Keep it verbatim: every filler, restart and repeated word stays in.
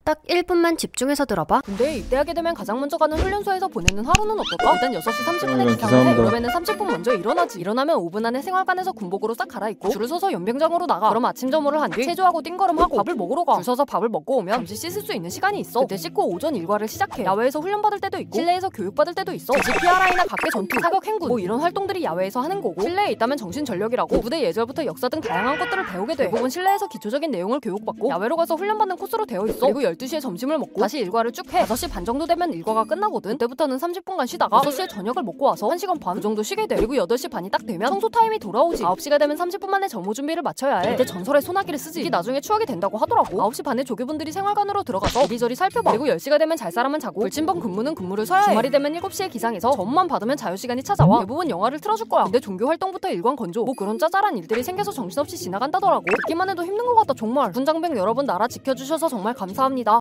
딱 일 분만 집중해서 들어봐. 근데 입대하게 되면 가장 먼저 가는 훈련소에서 보내는 하루는 어떨까? 일단 여섯 시 삼십 분에 어, 기상을 해. 죄송합니다. 그러면은 삼십 분 먼저 일어나지. 일어나면 오 분 안에 생활관에서 군복으로 싹 갈아입고 줄을 서서 연병장으로 나가. 그럼 아침 점호를 한 뒤 체조하고 띵걸음하고 밥을 먹으러 가. 줄 서서 밥을 먹고 오면 잠시 씻을 수 있는 시간이 있어. 그때 씻고 오전 일과를 시작해. 야외에서 훈련받을 때도 있고 실내에서 교육받을 때도 있어. 지지피아르아이나 각계 전투, 사격 행군 뭐 이런 활동들이 야외에서 하는 거고, 실내에 있다면 정신전력이라고 부대 예절부터 역사 등 다양한 것들을 배우게 돼. 대부분 실내에서 기초적인 내용을 교육받고 야외로 가서 훈련받는 코스로 되어 있어. 그리고 열두 시에 점심을 먹고 다시 일과를 쭉 해. 다섯 시 반 정도 되면 일과가 끝나거든. 그때부터는 삼십 분간 쉬다가 여섯 시에 저녁을 먹고 와서 한 시간 반 그 정도 쉬게 돼. 그리고 여덟 시 반이 딱 되면 청소 타임이 돌아오지. 아홉 시가 되면 삼십 분 만에 점호 준비를 마쳐야 해. 이때 전설의 소나기를 쓰지. 이게 나중에 추억이 된다고 하더라고. 아홉 시 반에 조교분들이 생활관으로 들어가서 이리저리 살펴봐. 그리고 열 시가 되면 잘 사람은 자고 불침번 근무는 근무를 서야 해. 주말이 되면 일곱 시에 기상해서 점만 받으면 자유시간이 찾아와. 대부분 영화를 틀어줄 거야. 근데 종교 활동부터 일관 건조 뭐 그런 짜잘한 일들이 생겨서 정신없이 지나간다더라고. 듣기만 해도 힘든 것 같다 정말. 군장병 여러분 나라 지켜주셔서 정말 감사합니다.